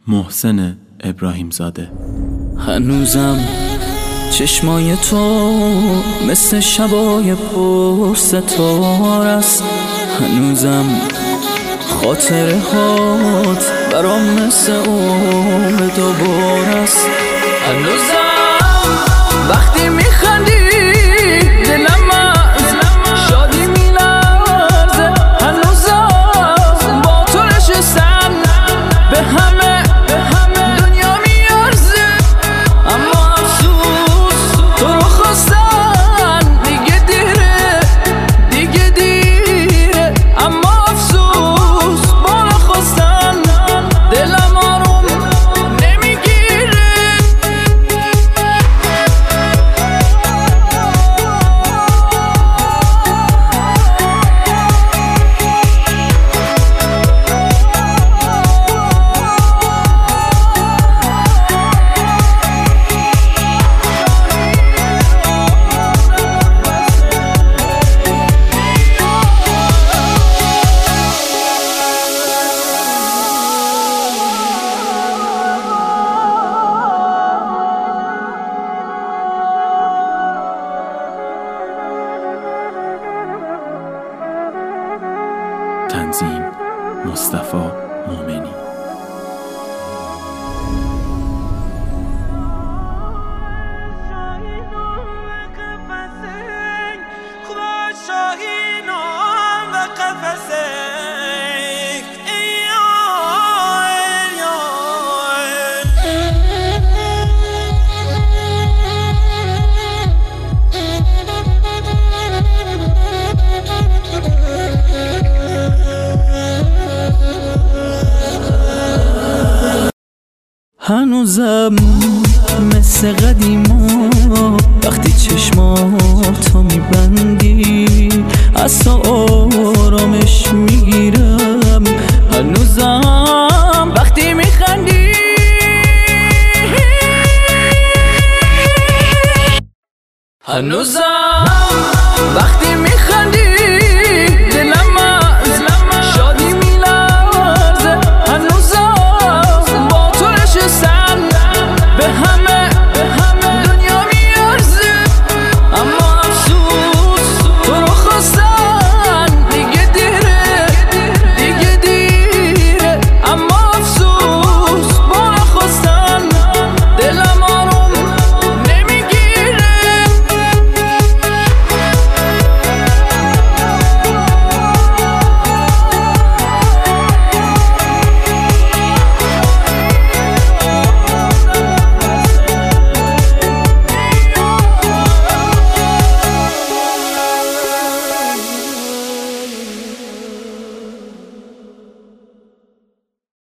محسن ابراهیم زاده. هنوزم چشمای تو مثل شبای پر ستاره است، هنوزم خاطره هات برام مثل عمر دوباره است، هنوزم وقتی میخندی دلم از شادی میلرزه، هنوزم با تو نشستم به همه دنیا میارزه، اما افسوس تو رو خواستن دیگه دیره، اما افسوس بالا خواستن دلم آروم نمیگیره. تنظیم مصطفی مومنی. هنوزم مثل قدیما وقتی چشماتو میبندی از تو آرامش میگیرم، هنوزم وقتی میخندی، هنوزم وقتی